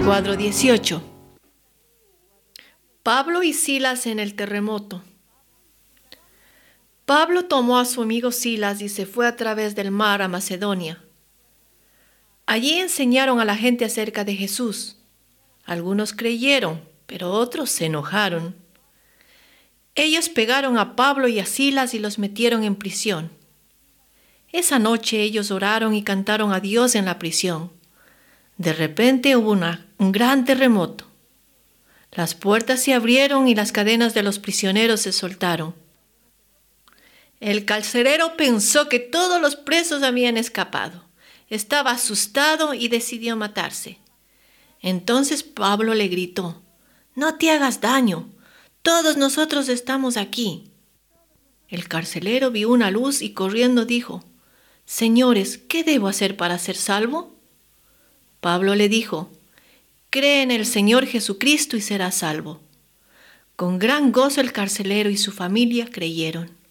Cuadro 18. Pablo y Silas en el terremoto. Pablo tomó a su amigo Silas y se fue a través del mar a Macedonia. Allí enseñaron a la gente acerca de Jesús. Algunos creyeron, pero otros se enojaron. Ellos pegaron a Pablo y a Silas y los metieron en prisión. Esa noche ellos oraron y cantaron a Dios en la prisión. De repente hubo un gran terremoto. Las puertas se abrieron y las cadenas de los prisioneros se soltaron. El carcelero pensó que todos los presos habían escapado. Estaba asustado y decidió matarse. Entonces Pablo le gritó: «No te hagas daño, todos nosotros estamos aquí». El carcelero vio una luz y corriendo dijo: «Señores, ¿qué debo hacer para ser salvo?». Pablo le dijo: «Cree en el Señor Jesucristo y serás salvo». Con gran gozo el carcelero y su familia creyeron.